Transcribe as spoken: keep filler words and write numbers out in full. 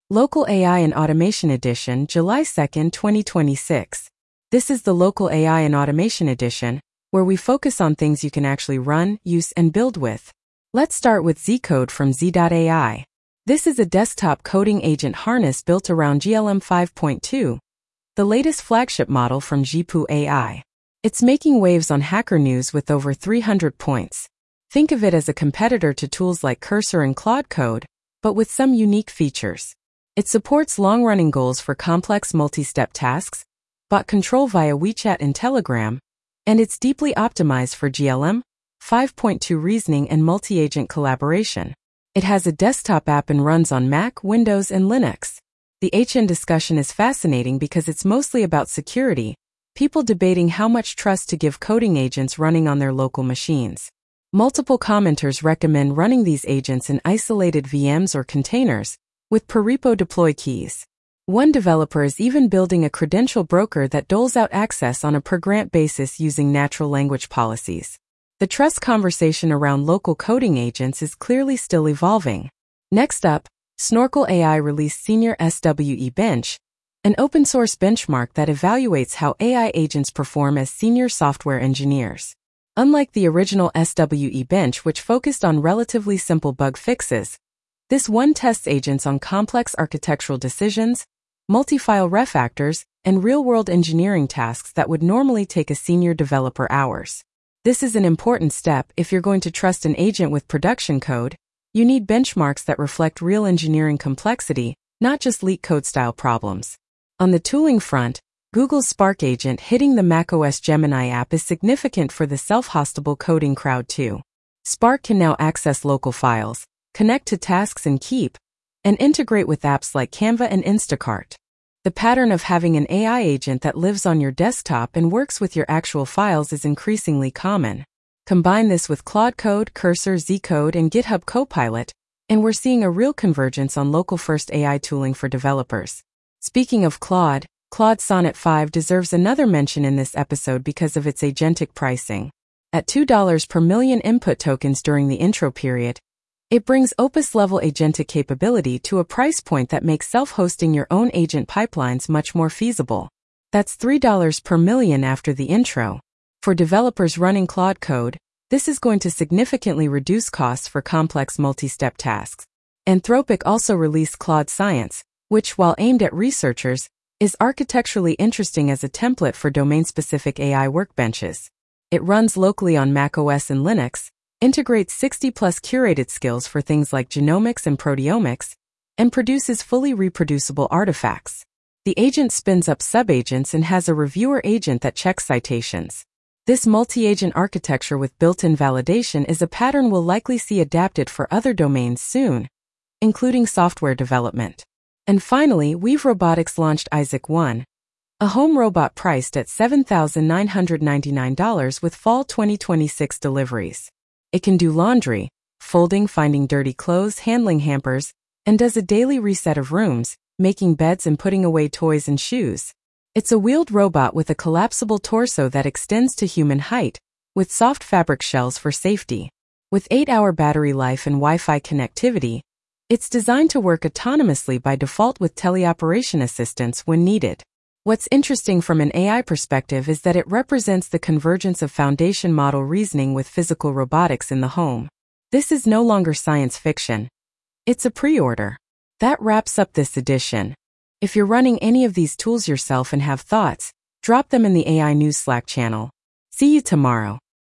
Local A I and Automation Edition, July second, twenty twenty-six. This is the Local A I and Automation Edition, where we focus on things you can actually run, use, and build with. Let's start with Z-Code from Z dot A I. This is a desktop coding agent harness built around G L M five point two, the latest flagship model from Zhipu A I. It's making waves on Hacker News with over three hundred points. Think of it as a competitor to tools like Cursor and Claude Code, but with some unique features. It supports long-running goals for complex multi-step tasks, bot control via WeChat and Telegram, and it's deeply optimized for G L M five point two reasoning and multi-agent collaboration. It has a desktop app and runs on Mac, Windows, and Linux. The H N discussion is fascinating because it's mostly about security, people debating how much trust to give coding agents running on their local machines. Multiple commenters recommend running these agents in isolated V Ms or containers, with per repo deploy keys. One developer is even building a credential broker that doles out access on a per-grant basis using natural language policies. The trust conversation around local coding agents is clearly still evolving. Next up, Snorkel A I released Senior S W E Bench, an open-source benchmark that evaluates how A I agents perform as senior software engineers. Unlike the original S W E Bench, which focused on relatively simple bug fixes, this one tests agents on complex architectural decisions, multi-file refactors, and real-world engineering tasks that would normally take a senior developer hours. This is an important step. If you're going to trust an agent with production code, you need benchmarks that reflect real engineering complexity, not just LeetCode-style problems. On the tooling front, Google's Spark agent hitting the macOS Gemini app is significant for the self-hostable coding crowd too. Spark can now access local files, connect to tasks and Keep, and integrate with apps like Canva and Instacart. The pattern of having an A I agent that lives on your desktop and works with your actual files is increasingly common. Combine this with Claude Code, Cursor, Z-Code, and GitHub Copilot, and we're seeing a real convergence on local-first A I tooling for developers. Speaking of Claude, Claude Sonnet five deserves another mention in this episode because of its agentic pricing. At two dollars per million input tokens during the intro period, it brings Opus-level agentic capability to a price point that makes self-hosting your own agent pipelines much more feasible. That's three dollars per million after the intro. For developers running Claude Code, this is going to significantly reduce costs for complex multi-step tasks. Anthropic also released Claude Science, which, while aimed at researchers, is architecturally interesting as a template for domain-specific A I workbenches. It runs locally on macOS and Linux, integrates sixty plus curated skills for things like genomics and proteomics, and produces fully reproducible artifacts. The agent spins up subagents and has a reviewer agent that checks citations. This multi-agent architecture with built-in validation is a pattern we'll likely see adapted for other domains soon, including software development. And finally, Weave Robotics launched Isaac one, a home robot priced at seven thousand nine hundred ninety-nine dollars with fall twenty twenty-six deliveries. It can do laundry, folding, finding dirty clothes, handling hampers, and does a daily reset of rooms, making beds and putting away toys and shoes. It's a wheeled robot with a collapsible torso that extends to human height, with soft fabric shells for safety. With eight hour battery life and Wi-Fi connectivity, it's designed to work autonomously by default with teleoperation assistance when needed. What's interesting from an A I perspective is that it represents the convergence of foundation model reasoning with physical robotics in the home. This is no longer science fiction. It's a pre-order. That wraps up this edition. If you're running any of these tools yourself and have thoughts, drop them in the A I News Slack channel. See you tomorrow.